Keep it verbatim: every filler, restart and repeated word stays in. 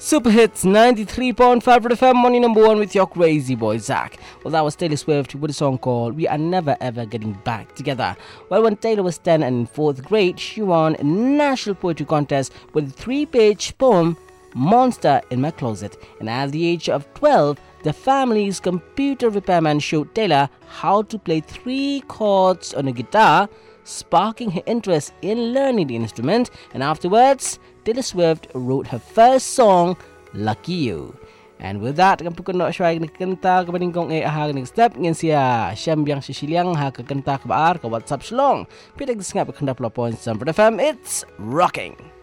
Super Hits ninety-three point five F M, money number one with your crazy boy Zach. Well, that was Taylor Swift with a song called We Are Never Ever Getting Back Together. Well, when Taylor was ten and in fourth grade, she won a national poetry contest with a three-page poem, Monster in My Closet. And at the age of twelve, the family's computer repairman showed Taylor how to play three chords on a guitar, sparking her interest in learning the instrument. And afterwards, Taylor Swift wrote her first song, Lucky You. And with that, kung pagkano siya nagkanta kabaning kong e ahag next step ngin siya siyam biyang sisilyang ha kagkanta kabaar ka WhatsApp shlong. Pitag disngap kanda pula points sa F M. It's rocking.